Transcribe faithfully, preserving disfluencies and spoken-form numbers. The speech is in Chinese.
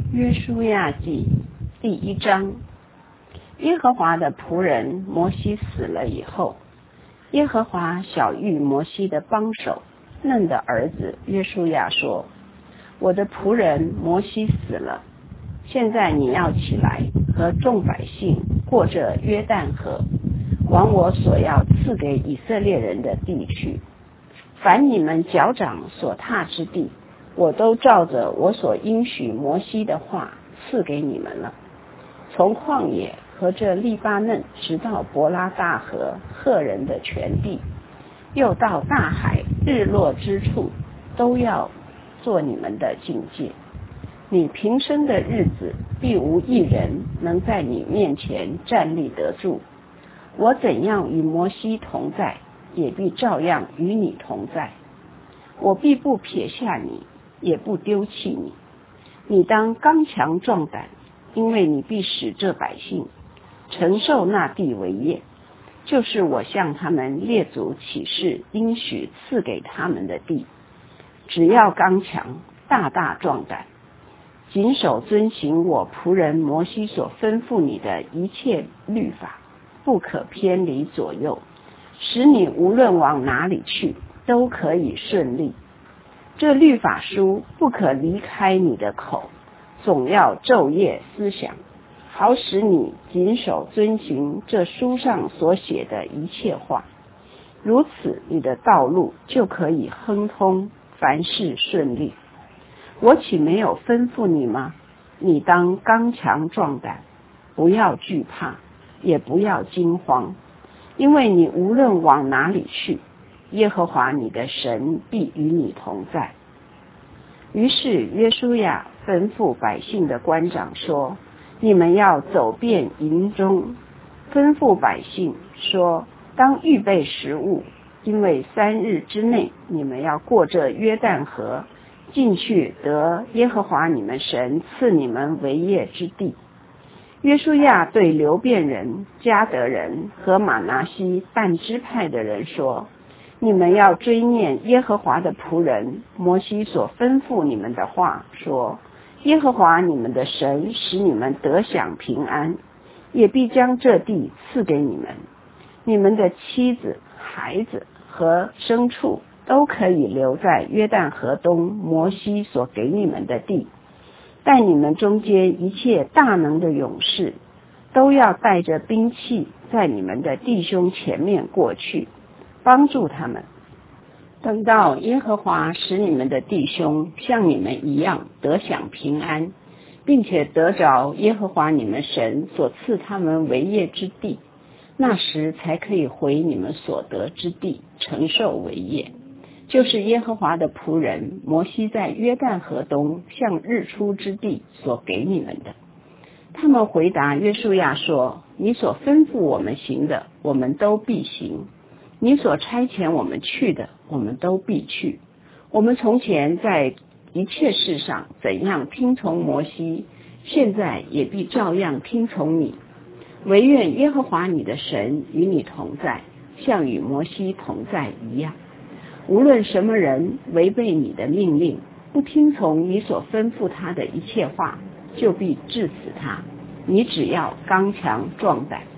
约书亚记第一章。耶和华的仆人摩西死了以后，耶和华晓谕摩西的帮手嫩的儿子约书亚说：我的仆人摩西死了，现在你要起来，和众百姓过这约旦河，往我所要赐给以色列人的地去。凡你们脚掌所踏之地，我都照着我所应许摩西的话赐给你们了。从旷野和这利巴嫩，直到伯拉大河赫人的全地，又到大海日落之处，都要做你们的境界。你平生的日子，必无一人能在你面前站立得住。我怎样与摩西同在，也必照样与你同在。我必不撇下你，也不丢弃你。你当刚强壮胆，因为你必使这百姓承受那地为业，就是我向他们列祖起誓应许赐给他们的地。只要刚强，大大壮胆，谨守遵行我仆人摩西所吩咐你的一切律法，不可偏离左右，使你无论往哪里去，都可以顺利。这律法书不可离开你的口，总要昼夜思想，好使你谨守遵行这书上所写的一切话。如此，你的道路就可以亨通，凡事顺利。我岂没有吩咐你吗？你当刚强壮胆，不要惧怕，也不要惊慌，因为你无论往哪里去，耶和华你的神必与你同在。于是约书亚吩咐百姓的官长说：你们要走遍营中，吩咐百姓说，当预备食物，因为三日之内你们要过这约旦河，进去得耶和华你们神赐你们为业之地。约书亚对流便人、迦得人和玛拿西但支派的人说：你们要追念耶和华的仆人摩西所吩咐你们的话，说：耶和华你们的神使你们得享平安，也必将这地赐给你们。你们的妻子、孩子和牲畜都可以留在约旦河东摩西所给你们的地，但你们中间一切大能的勇士都要带着兵器，在你们的弟兄前面过去，帮助他们。等到耶和华使你们的弟兄像你们一样得享平安，并且得着耶和华你们神所赐他们为业之地，那时才可以回你们所得之地，承受为业，就是耶和华的仆人摩西在约旦河东向日出之地所给你们的。他们回答约书亚说：你所吩咐我们行的，我们都必行；你所差遣我们去的，我们都必去。我们从前在一切事上怎样听从摩西，现在也必照样听从你。惟愿耶和华你的神与你同在，像与摩西同在一样。无论什么人违背你的命令，不听从你所吩咐他的一切话，就必治死他。你只要刚强壮胆。